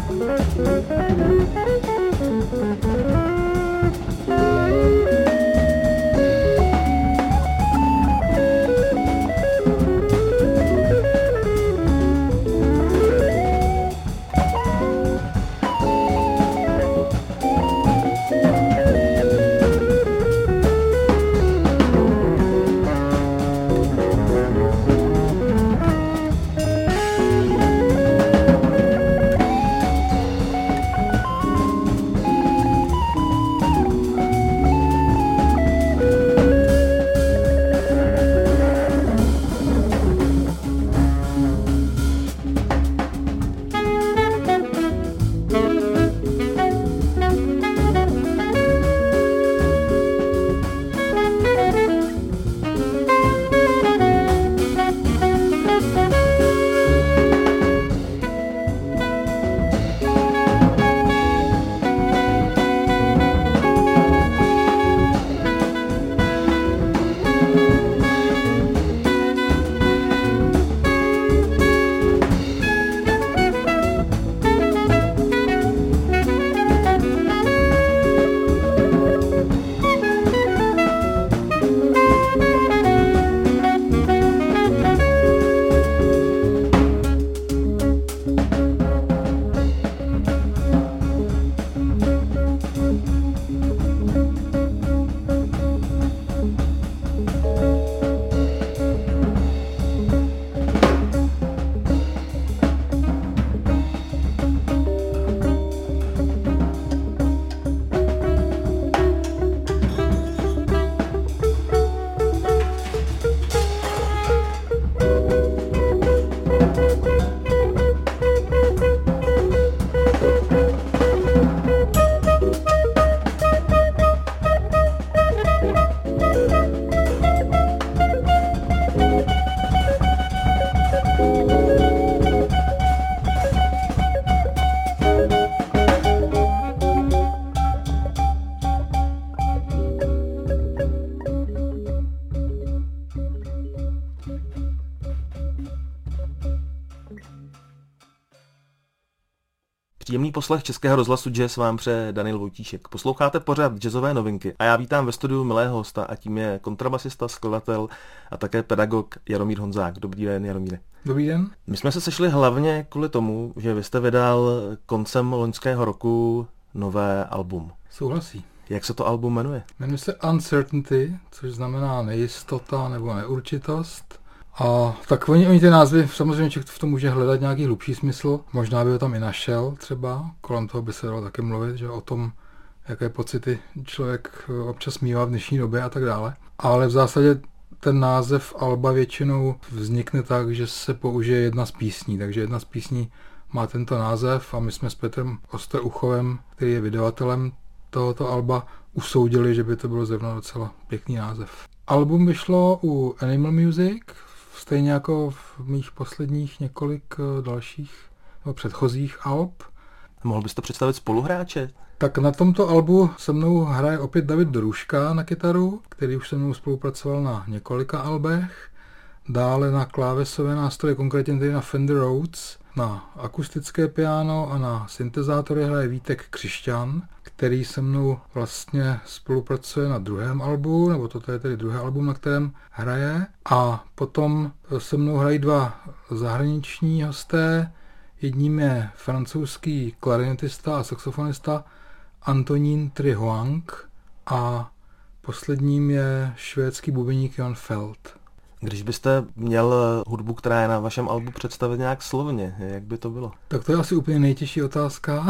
Příjemný poslech Českého rozhlasu Jazz vám přeje Daniel Vojtíšek. Posloucháte pořad jazzové novinky a já vítám ve studiu milého hosta a tím je kontrabasista, skladatel a také pedagog Jaromír Honzák. Dobrý den, Jaromíre. Dobrý den. My jsme se sešli hlavně kvůli tomu, že vy jste vydal koncem loňského roku nové album. Souhlasí. Jak se to album jmenuje? Jmenuje se Uncertainty, což znamená nejistota nebo neurčitost. A tak oni ty názvy, samozřejmě člověk v tom může hledat nějaký hlubší smysl, možná by ho tam i našel třeba, kolem toho by se dalo taky mluvit, že o tom, jaké pocity člověk občas mívá v dnešní době a tak dále. Ale v zásadě ten název alba většinou vznikne tak, že se použije jedna z písní, takže jedna z písní má tento název a my jsme s Petrem Osteruchovem, který je vydavatelem tohoto alba, usoudili, že by to bylo zrovna docela pěkný název. Album vyšlo u Animal Music, stejně jako v mých posledních několik dalších nebo předchozích alb. Mohl byste představit spoluhráče? Tak na tomto albu se mnou hraje opět David Doruška na kytaru, který už se mnou spolupracoval na několika albech. Dále na klávesové nástroje, konkrétně tedy na Fender Rhodes, na akustické piano a na syntezátory hraje Vítek Křišťan, který se mnou vlastně spolupracuje na druhém albu, nebo toto je tedy druhé album, na kterém hraje. A potom se mnou hrají dva zahraniční hosté. Jedním je francouzský klarinetista a saxofonista Antonín Trihuang a posledním je švédský bubeník Jan Feld. Když byste měl hudbu, která je na vašem albu, představit nějak slovně, jak by to bylo? Tak to je asi úplně nejtěžší otázka.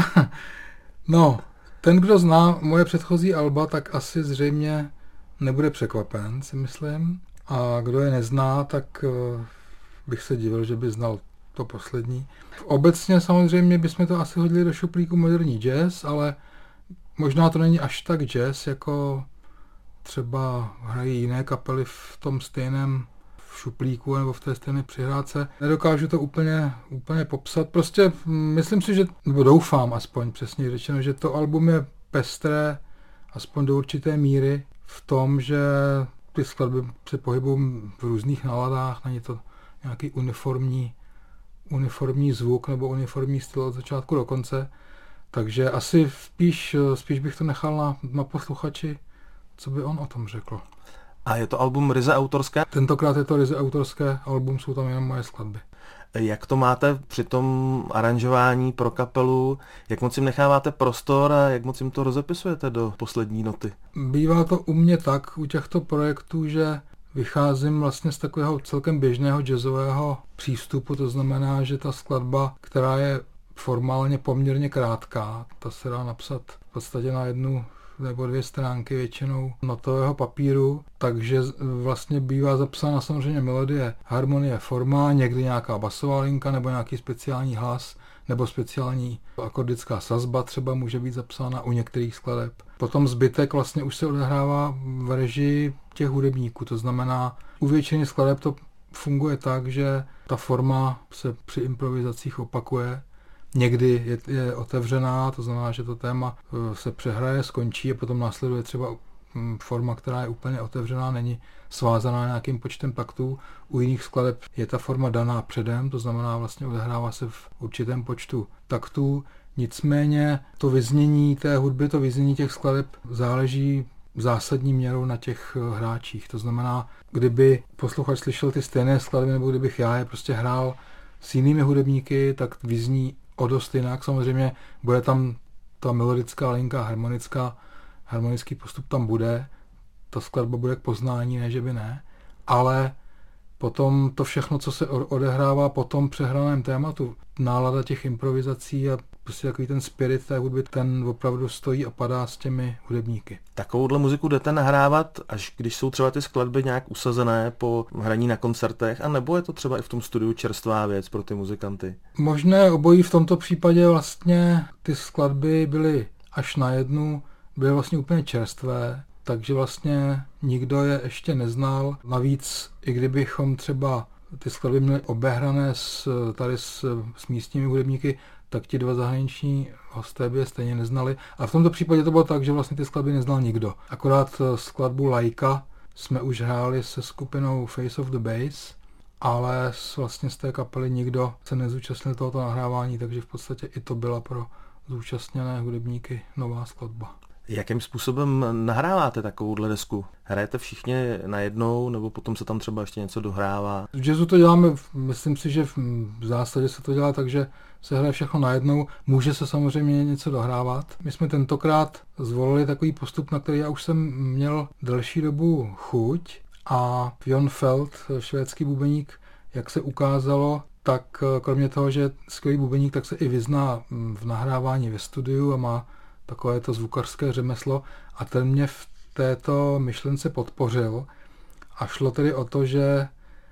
No, ten, kdo zná moje předchozí alba, tak asi zřejmě nebude překvapen, si myslím. A kdo je nezná, tak bych se divil, že by znal to poslední. Obecně samozřejmě bychom to asi hodili do šuplíku moderní jazz, ale možná to není až tak jazz, jako třeba hrají jiné kapely v tom stejném šuplíku nebo v té stejné přihrádce. Nedokážu to úplně popsat. Prostě myslím si, že, nebo doufám aspoň přesně řečeno, že to album je pestré aspoň do určité míry v tom, že ty skladby se pohybují v různých náladách, není to nějaký uniformní uniformní zvuk nebo uniformní styl od začátku do konce. Takže asi spíš bych to nechal na posluchači, co by on o tom řekl. A je to album ryze autorské? Tentokrát je to ryze autorské album, jsou tam jenom moje skladby. Jak to máte při tom aranžování pro kapelu? Jak moc jim necháváte prostor a jak moc jim to rozepisujete do poslední noty? Bývá to u mě tak, u těchto projektů, že vycházím vlastně z takového celkem běžného jazzového přístupu, to znamená, že ta skladba, která je formálně poměrně krátká, ta se dá napsat v podstatě na 1 nebo 2 stránky většinou notového papíru, takže vlastně bývá zapsána samozřejmě melodie, harmonie, forma, někdy nějaká basová linka nebo nějaký speciální hlas nebo speciální akordická sazba třeba může být zapsána u některých skladeb. Potom zbytek vlastně už se odehrává v režii těch hudebníků, to znamená u většiny skladeb to funguje tak, že ta forma se při improvizacích opakuje. Někdy je otevřená, to znamená, že to téma se přehraje, skončí a potom následuje třeba forma, která je úplně otevřená, není svázaná nějakým počtem taktů. U jiných skladeb je ta forma daná předem, to znamená vlastně odehrává se v určitém počtu taktů. Nicméně to vyznění té hudby, to vyznění těch skladeb záleží zásadní měrou na těch hráčích. To znamená, kdyby posluchač slyšel ty stejné skladby, nebo kdybych já je prostě hrál s jinými hudebníky, tak vyzní o dost jinak. Samozřejmě bude tam ta melodická linka, harmonický postup tam bude, ta skladba bude k poznání, ne, že by ne, ale potom to všechno, co se odehrává po tom přehraném tématu, nálada těch improvizací a prostě takový ten spirit té hudby, ten opravdu stojí a padá s těmi hudebníky. Takovouhle muziku jdete nahrávat, až když jsou třeba ty skladby nějak usazené po hraní na koncertech, a nebo je to třeba i v tom studiu čerstvá věc pro ty muzikanty? Možné obojí, v tomto případě vlastně ty skladby byly až na jednu, byly vlastně úplně čerstvé, takže vlastně nikdo je ještě neznal. Navíc, i kdybychom třeba ty skladby měli obehrané tady s místními hudebníky, tak ti 2 zahraniční hosté by je stejně neznali. A v tomto případě to bylo tak, že vlastně ty skladby neznal nikdo. Akorát skladbu Laika jsme už hráli se skupinou Face of the Bass, ale vlastně z té kapely nikdo se nezúčastnil tohoto nahrávání, takže v podstatě i to byla pro zúčastněné hudebníky nová skladba. Jakým způsobem nahráváte takovouhle desku? Hrajete všichni najednou, nebo potom se tam třeba ještě něco dohrává? V jazzu to děláme, myslím si, že v zásadě se to dělá tak, že se hraje všechno najednou. Může se samozřejmě něco dohrávat. My jsme tentokrát zvolili takový postup, na který já už jsem měl delší dobu chuť, a Jon Feld, švédský bubeník, jak se ukázalo, tak kromě toho, že je skvělý bubeník, tak se i vyzná v nahrávání ve studiu a má takové to zvukařské řemeslo, a ten mě v této myšlence podpořil a šlo tedy o to, že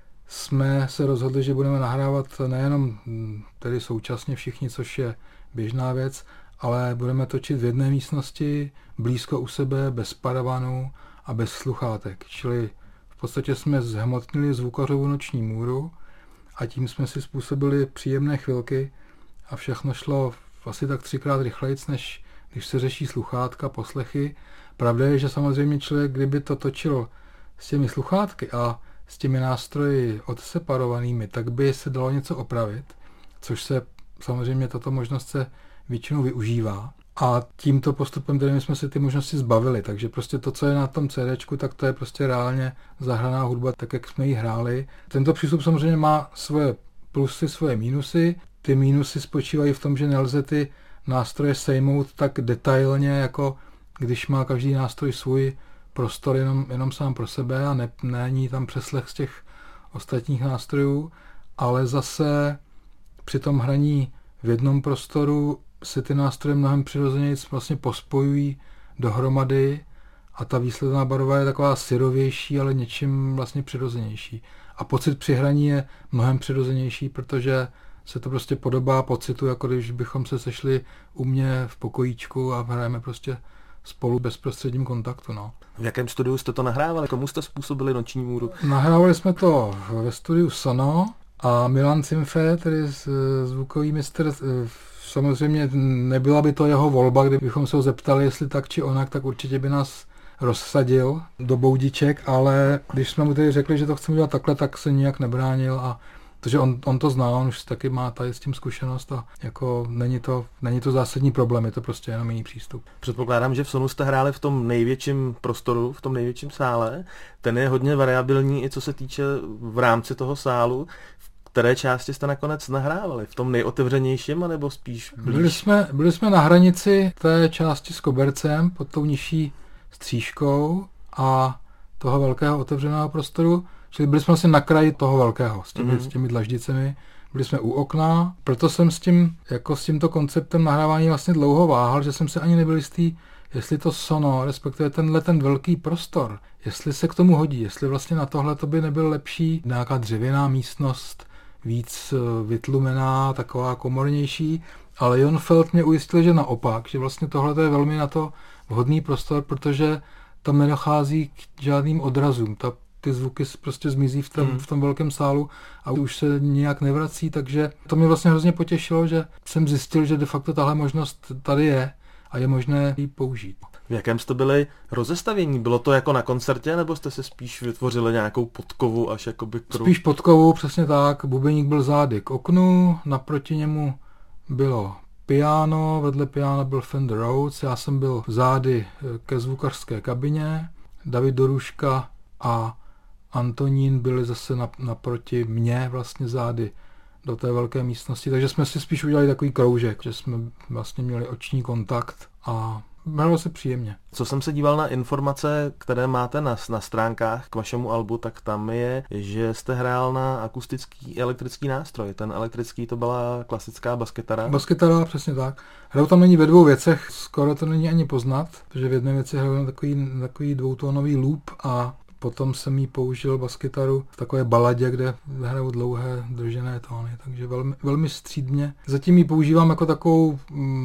jsme se rozhodli, že budeme nahrávat nejenom tedy současně všichni, což je běžná věc, ale budeme točit v jedné místnosti, blízko u sebe, bez paravanu a bez sluchátek. Čili v podstatě jsme zhmotnili zvukařovu noční můru a tím jsme si způsobili příjemné chvilky a všechno šlo asi tak 3krát rychlejc, než když se řeší sluchátka, poslechy. Pravda je, že samozřejmě člověk, kdyby to točil s těmi sluchátky a s těmi nástroji odseparovanými, tak by se dalo něco opravit, což se samozřejmě tato možnost se většinou využívá. A tímto postupem tedy my jsme si ty možnosti zbavili, takže prostě to, co je na tom CDčku, tak to je prostě reálně zahraná hudba, tak jak jsme ji hráli. Tento přístup samozřejmě má svoje plusy, svoje mínusy. Ty mínusy spočívají v tom, že nelze ty nástroje sejmout tak detailně, jako když má každý nástroj svůj prostor jenom sám pro sebe a není tam přeslech z těch ostatních nástrojů, ale zase při tom hraní v jednom prostoru se ty nástroje mnohem přirozeněji vlastně pospojují dohromady a ta výsledná barva je taková syrovější, ale něčím vlastně přirozenější. A pocit při hraní je mnohem přirozenější, protože se to prostě podobá pocitu, jako když bychom se sešli u mě v pokojíčku a hrajeme prostě spolu v bezprostředním kontaktu. No. V jakém studiu jste to nahrávali? Komu jste způsobili noční můru? Nahrávali jsme to ve studiu Sono a Milan Cimfe, tedy zvukový mistr, samozřejmě nebyla by to jeho volba, kdybychom se ho zeptali, jestli tak či onak, tak určitě by nás rozsadil do boudiček, ale když jsme mu tedy řekli, že to chceme dělat takhle, tak se nijak nebránil a Protože on to zná, on už taky má tady s tím zkušenost a jako není to zásadní problém, je to prostě jenom jiný přístup. Předpokládám, že v Sonu jste hráli v tom největším prostoru, v tom největším sále. Ten je hodně variabilní i co se týče v rámci toho sálu. V které části jste nakonec nahrávali? V tom nejotevřenějším, anebo spíš blíž? Byli jsme na hranici té části s kobercem pod tou nižší stříškou a toho velkého otevřeného prostoru. Čili byli jsme vlastně na kraji toho velkého s těmi dlaždicemi. Byli jsme u okna, proto jsem s tímto konceptem nahrávání vlastně dlouho váhal, že jsem se ani nebyl jistý, jestli to sono, respektive ten velký prostor, jestli se k tomu hodí, jestli vlastně na tohle to by nebyl lepší nějaká dřevěná místnost, víc vytlumená, taková komornější, ale Jon Feld mě ujistil, že naopak, že vlastně tohle je velmi na to vhodný prostor, protože tam nedochází k žádným odrazům. Ty zvuky prostě zmizí v tom velkém sálu a už se nijak nevrací, takže to mě vlastně hrozně potěšilo, že jsem zjistil, že de facto tahle možnost tady je a je možné ji použít. V jakém jste byli rozestavění? Bylo to jako na koncertě, nebo jste se spíš vytvořili nějakou podkovu až jakoby kruh? Spíš podkovu, přesně tak. Bubeník byl zády k oknu, naproti němu bylo piano, vedle piana byl Fender Rhodes, já jsem byl zády ke zvukařské kabině, David Doruška a Antonín byli zase naproti mě vlastně zády do té velké místnosti, takže jsme si spíš udělali takový kroužek, že jsme vlastně měli oční kontakt a bylo se příjemně. Co jsem se díval na informace, které máte na stránkách k vašemu albu, tak tam je, že jste hrál na akustický elektrický nástroj. Ten elektrický to byla klasická baskytara. Baskytara, přesně tak. Hraju tam není ve dvou věcech, skoro to není ani poznat, protože v jedné věci hraju na takový dvoutónový loop a potom jsem jí použil baskytaru v takové baladě, kde hraju dlouhé držené tóny, takže velmi, velmi střídmě. Zatím ji používám jako takovou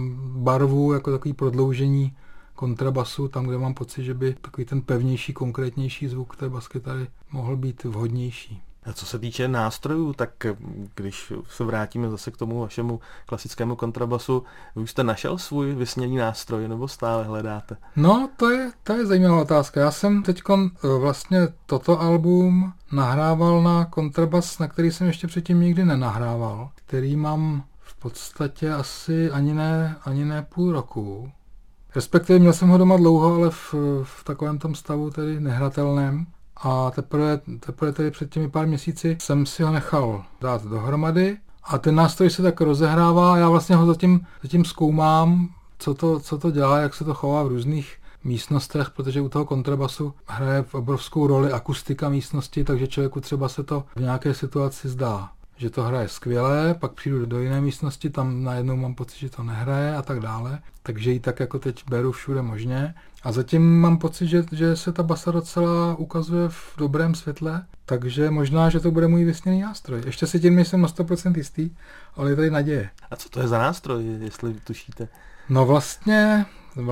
barvu, jako takový prodloužení kontrabasu, tam, kde mám pocit, že by takový ten pevnější, konkrétnější zvuk té baskytary mohl být vhodnější. A co se týče nástrojů, tak když se vrátíme zase k tomu vašemu klasickému kontrabasu, vy už jste našel svůj vysněný nástroj, nebo stále hledáte? No, to je zajímavá otázka. Já jsem teď vlastně toto album nahrával na kontrabas, na který jsem ještě předtím nikdy nenahrával, který mám v podstatě asi ani ne půl roku. Respektive měl jsem ho doma dlouho, ale v takovém tom stavu tedy nehratelném. A teprve tedy před těmi pár měsíci jsem si ho nechal dát dohromady a ten nástroj se tak rozehrává a já vlastně ho zatím zkoumám, co to dělá, jak se to chová v různých místnostech, protože u toho kontrabasu hraje obrovskou roli akustika místnosti, takže člověku třeba se to v nějaké situaci zdá, že to hraje skvěle, pak přijdu do jiné místnosti, tam najednou mám pocit, že to nehraje a tak dále, takže ji tak jako teď beru všude možně. A zatím mám pocit, že se ta basa docela ukazuje v dobrém světle, takže možná, že to bude můj vysněný nástroj. Ještě si tím nejsem na 100% jistý, ale je tady naděje. A co to je za nástroj, jestli tušíte? No vlastně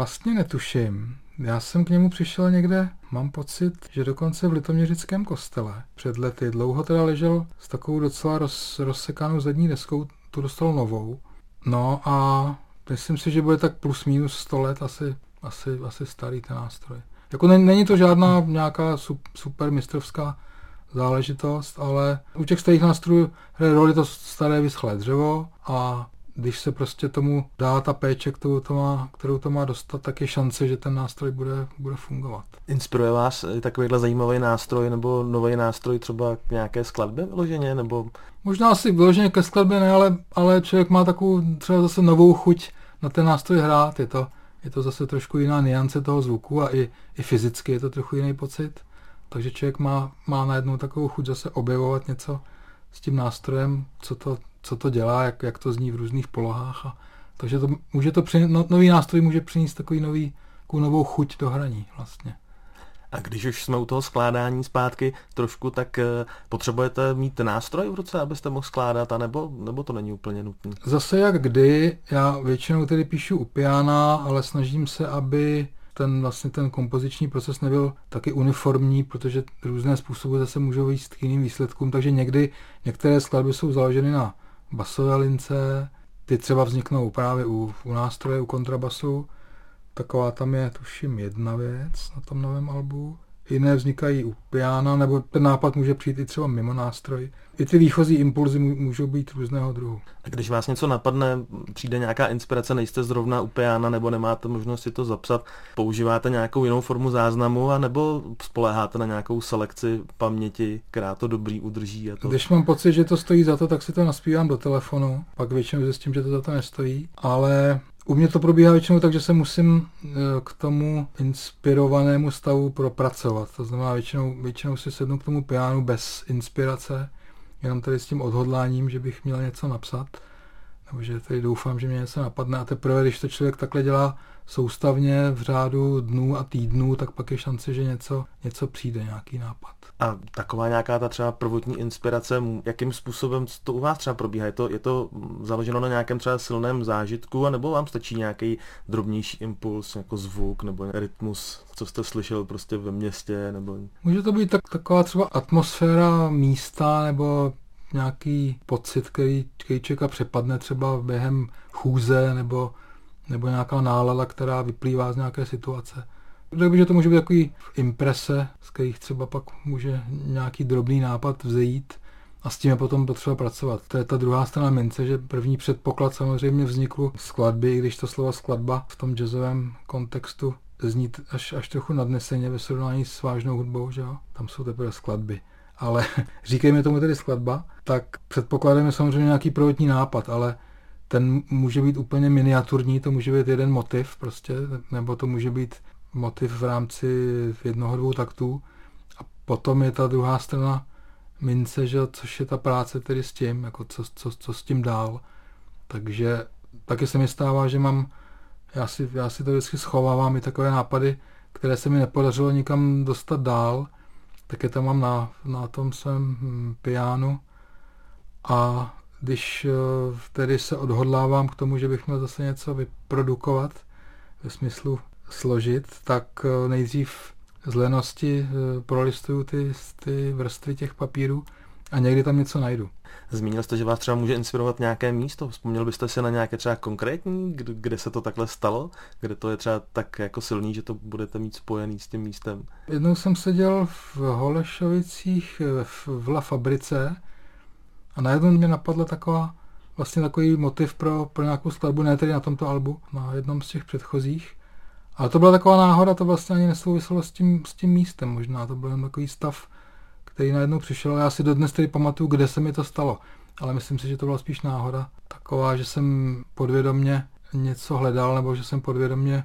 netuším. Já jsem k němu přišel někde, mám pocit, že dokonce v Litoměřickém kostele před lety. Dlouho teda ležel s takovou docela rozsekanou zadní deskou, tu dostal novou. No a myslím si, že bude tak plus minus 100 let asi starý ten nástroj. Jako není to žádná nějaká super mistrovská záležitost, ale u těch starých nástrojů hraje roli to staré vyschlé dřevo a když se prostě tomu dá ta péče, kterou to má dostat, tak je šance, že ten nástroj bude fungovat. Inspiruje vás takovýhle zajímavý nástroj nebo nový nástroj třeba k nějaké skladbě vyloženě? Nebo... Možná asi vyloženě ke skladbě ne, ale člověk má takovou třeba zase novou chuť na ten nástroj hrát. Je to zase trošku jiná nuance toho zvuku a i fyzicky je to trochu jiný pocit. Takže člověk má najednou takovou chuť zase objevovat něco s tím nástrojem, co to dělá, jak to zní v různých polohách. Takže nový nástroj může přinést takovou novou chuť do hraní vlastně. A když už jsme u toho skládání zpátky trošku, tak potřebujete mít nástroj v ruce, abyste mohl skládat, nebo to není úplně nutné? Zase jak kdy, já většinou tedy píšu u piana, ale snažím se, aby ten kompoziční proces nebyl taky uniformní, protože různé způsoby zase můžou jít k jiným výsledkům, takže některé skladby jsou založeny na basové lince, ty třeba vzniknou právě u nástroje, u kontrabasu. Taková tam je, tuším, jedna věc na tom novém albu. jiné vznikají u piana, nebo ten nápad může přijít i třeba mimo nástroj. I ty výchozí impulzy můžou být různého druhu. A když vás něco napadne, přijde nějaká inspirace, nejste zrovna u piana, nebo nemáte možnost si to zapsat, používáte nějakou jinou formu záznamu, anebo spoléháte na nějakou selekci paměti, která to dobrý udrží? A to... Když mám pocit, že to stojí za to, tak si to naspívám do telefonu, pak většinou zjistím, že to za to nestojí, ale u mě to probíhá většinou tak, že se musím k tomu inspirovanému stavu propracovat. To znamená, většinou si sednu k tomu pianu bez inspirace, jenom tady s tím odhodláním, že bych měl něco napsat, nebo že tady doufám, že mě něco napadne a teprve, když to člověk takhle dělá soustavně v řádu dnů a týdnů, tak pak je šance, že něco přijde, nějaký nápad. A taková nějaká ta třeba prvotní inspirace, jakým způsobem to u vás třeba probíhá? Je to založeno na nějakém třeba silném zážitku, anebo vám stačí nějaký drobnější impuls, jako zvuk nebo rytmus, co jste slyšel prostě ve městě? Nebo... Může to být taková třeba atmosféra místa nebo nějaký pocit, který člověka přepadne třeba během chůze nebo nějaká nálada, která vyplývá z nějaké situace. Takže to může být takový imprese, z kterých třeba pak může nějaký drobný nápad vzejít a s tím je potom potřeba pracovat. To je ta druhá strana mince, že první předpoklad samozřejmě vznikl skladby, i když to slovo skladba v tom jazzovém kontextu zní až trochu nadneseně ve srovnání s vážnou hudbou, že jo? Tam jsou teprve skladby. Ale říkejme tomu tedy skladba, tak předpokladem je samozřejmě nějaký prvotní nápad, ale ten může být úplně miniaturní, to může být jeden motiv prostě, nebo to může být motiv v rámci jednoho, dvou taktů. A potom je ta druhá strana mince, že, což je ta práce tedy s tím, jako co s tím dál. Takže taky se mi stává, že já si to vždycky schovávám i takové nápady, které se mi nepodařilo nikam dostat dál, tak je tam mám na tom svém pianu a když tedy se odhodlávám k tomu, že bych měl zase něco vyprodukovat, ve smyslu složit, tak nejdřív z lenosti prolistuju ty vrstvy těch papírů a někdy tam něco najdu. Zmínil jste, že vás třeba může inspirovat nějaké místo. Vzpomněl byste si na nějaké třeba konkrétní, kde se to takhle stalo? Kde to je třeba tak jako silný, že to budete mít spojený s tím místem? Jednou jsem seděl v Holešovicích v La Fabrice a najednou mě napadla takový motiv pro nějakou skladbu, ne tedy na tomto albu, na jednom z těch předchozích. Ale to byla taková náhoda, to vlastně ani nesouviselo s tím místem možná, to byl jen takový stav, který najednou přišel. Já si dodnes tedy pamatuju, kde se mi to stalo, ale myslím si, že to byla spíš náhoda. Taková, že jsem podvědomě něco hledal, nebo že jsem podvědomě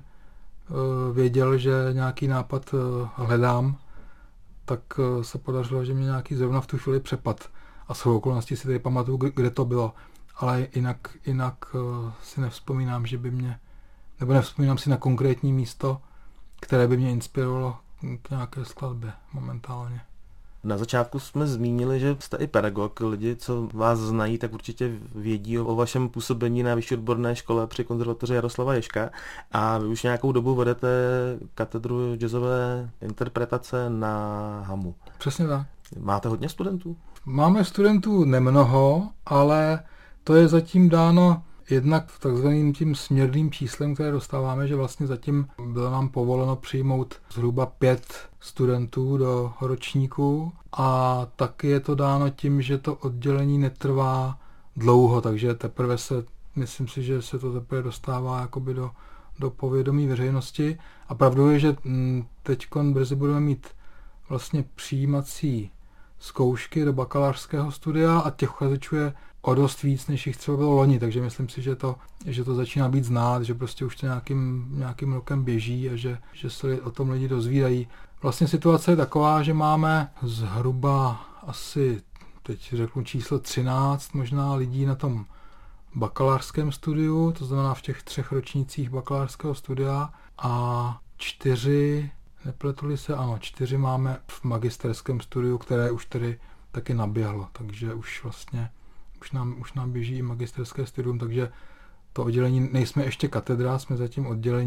věděl, že nějaký nápad hledám, tak se podařilo, že mě nějaký zrovna v tu chvíli přepad. A shodou okolností si tedy pamatuju, kde to bylo. Ale jinak si nevzpomínám, nebo nevzpomínám si na konkrétní místo, které by mě inspirovalo k nějaké skladbě momentálně. Na začátku jsme zmínili, že jste i pedagog. Lidi, co vás znají, tak určitě vědí o vašem působení na vyšší odborné škole při konzervatoři Jaroslava Ježka a vy už nějakou dobu vedete katedru jazzové interpretace na HAMU. Přesně tak. Máte hodně studentů? Máme studentů nemnoho, ale to je zatím dáno jednak takzvaným tím směrným číslem, které dostáváme, že vlastně zatím bylo nám povoleno přijmout zhruba 5 studentů do ročníku a taky je to dáno tím, že to oddělení netrvá dlouho, takže teprve myslím si, že se to teprve dostává jakoby do povědomí veřejnosti a pravdou je, že teďkon brzy budeme mít vlastně přijímací zkoušky do bakalářského studia a těch uchazečů je o dost víc, než jich třeba bylo loni, takže myslím si, že to začíná být znát, že prostě už to nějakým rokem běží a že se o tom lidi dozvídají. Vlastně situace je taková, že máme zhruba asi, teď řeknu číslo 13 možná lidí na tom bakalářském studiu, to znamená v těch 3 ročnících bakalářského studia a 4, nepletuli se, ano, 4 máme v magisterském studiu, které už tedy taky naběhlo, takže už vlastně už nám běží i magisterské studium, takže to oddělení, nejsme ještě katedra, jsme zatím oddělení,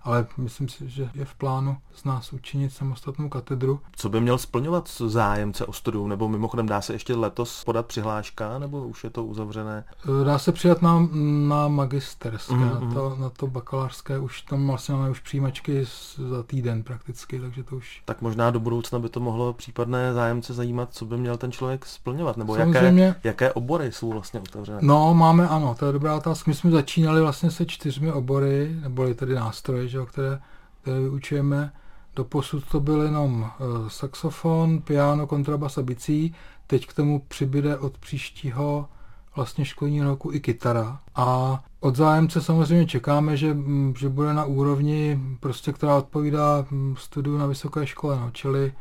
ale myslím si, že je v plánu z nás učinit samostatnou katedru. Co by měl splňovat zájemce o studium, nebo mimochodem dá se ještě letos podat přihláška, nebo už je to uzavřené? Dá se přidat na magisterské, na to bakalářské, už tam vlastně máme už přijímačky za týden prakticky, takže to už... Tak možná do budoucna by to mohlo případné zájemce zajímat, co by měl ten člověk splňovat, nebo jaké obory jsou vlastně otevřené? No, máme, ano, to je dobrá otázka. My jsme začínali vlastně se 4 obory, neboli tedy nástroje, že, které vyučujeme. Doposud to byl jenom saxofon, piano, kontrabas a bicí. Teď k tomu přibyde od příštího vlastně školního roku i kytara. A od zájemce samozřejmě čekáme, že bude na úrovni, prostě, která odpovídá studiu na vysoké škole. No.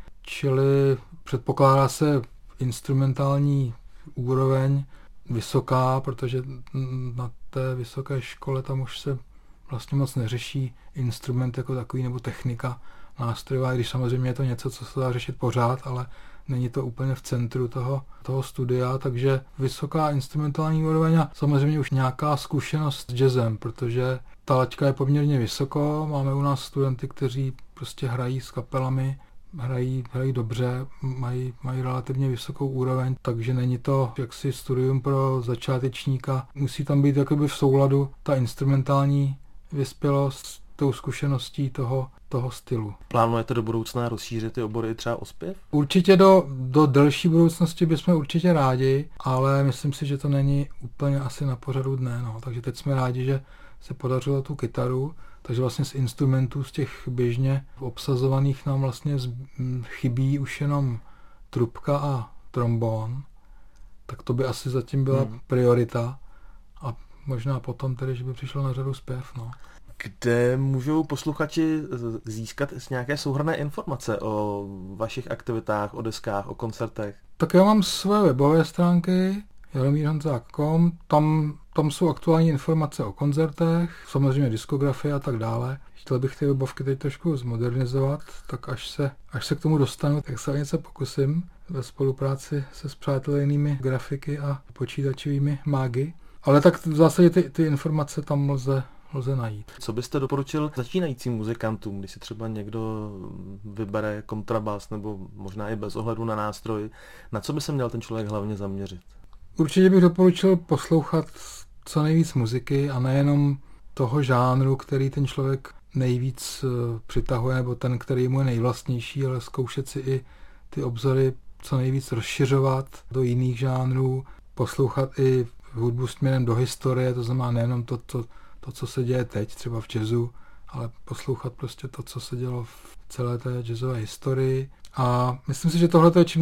Čili předpokládá se instrumentální úroveň vysoká, protože na té vysoké škole tam už se vlastně moc neřeší instrument jako takový nebo technika nástrojová, když samozřejmě je to něco, co se dá řešit pořád, ale není to úplně v centru toho studia, takže vysoká instrumentální úroveň a samozřejmě už nějaká zkušenost s jazzem, protože ta laťka je poměrně vysoko, máme u nás studenty, kteří prostě hrají s kapelami, hrají dobře, mají relativně vysokou úroveň, takže není to jaksi studium pro začátečníka. Musí tam být jakoby v souladu ta instrumentální vyspělost s tou zkušeností toho stylu. Plánujete do budoucna rozšířit ty obory třeba o zpěv? Určitě do delší budoucnosti bychom určitě rádi, ale myslím si, že to není úplně asi na pořadu dne. No. Takže teď jsme rádi, že se podařilo tu kytaru, takže vlastně z instrumentů, z těch běžně obsazovaných nám vlastně chybí už jenom trubka a trombón. Tak to by asi zatím byla priorita a možná potom tedy, že by přišlo na řadu zpěv. No. Kde můžou posluchači získat nějaké souhrnné informace o vašich aktivitách, o deskách, o koncertech? Tak já mám své webové stránky jaromírhonzák.com, tam jsou aktuální informace o koncertech, samozřejmě diskografie a tak dále. Chtěl bych ty webovky teď trošku zmodernizovat, tak až se k tomu dostanu, tak se o něco pokusím ve spolupráci se spřátelenými grafiky a počítačovými mágy. Ale tak v zásadě ty informace tam lze najít. Co byste doporučil začínajícím muzikantům, když si třeba někdo vybere kontrabas nebo možná i bez ohledu na nástroj, na co by se měl ten člověk hlavně zaměřit? Určitě bych doporučil poslouchat co nejvíc muziky a nejenom toho žánru, který ten člověk nejvíc přitahuje, nebo ten, který mu je nejvlastnější, ale zkoušet si i ty obzory co nejvíc rozšiřovat do jiných žánrů, poslouchat i hudbu směrem do historie, to znamená nejenom to, co se děje teď, třeba v jazzu, ale poslouchat prostě to, co se dělo v celé té jazzové historii. A myslím si, že tohle je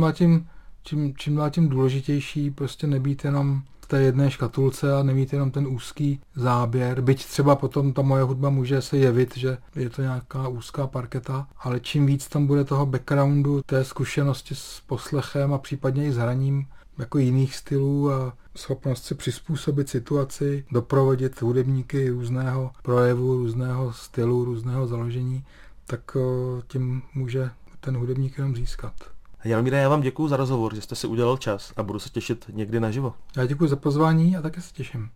čím dál tím důležitější, prostě nebýt jenom v té jedné škatulce a nemít jenom ten úzký záběr, byť třeba potom ta moje hudba může se jevit, že je to nějaká úzká parketa, ale čím víc tam bude toho backgroundu, té zkušenosti s poslechem a případně i s hraním jako jiných stylů a schopnost se přizpůsobit situaci, doprovodit hudebníky různého projevu, různého stylu, různého založení, tak tím může ten hudebník jenom získat. Jaromíre, já vám děkuju za rozhovor, že jste si udělal čas a budu se těšit někdy naživo. Já děkuji za pozvání a také se těším.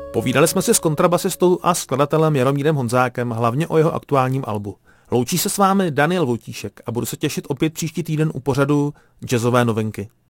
Povídali jsme si s kontrabasistou a skladatelem Jaromírem Honzákem hlavně o jeho aktuálním albu. Loučí se s vámi Daniel Vojtíšek a budu se těšit opět příští týden u pořadu Jazzové novinky.